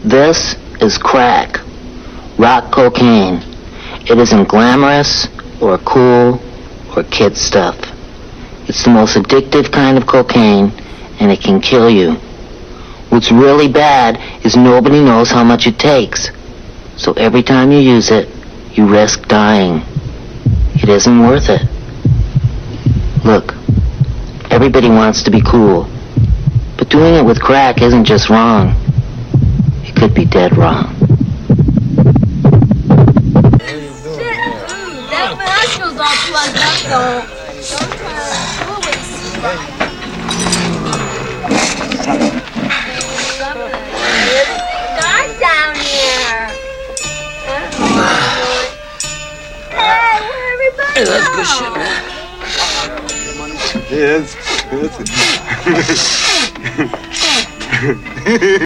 This is crack, rock cocaine. It isn't glamorous or cool or kid stuff. It's the most addictive kind of cocaine, and it can kill you. What's really bad is nobody knows how much it takes. So every time you use it, you risk dying. It isn't worth it. Look, everybody wants to be cool, but doing it with crack isn't just wrong. It could be dead wrong. That nostrils all plugged up, though. It's dark down here. Hey, where everybody Hey, that's good shit, man. Yeah, that's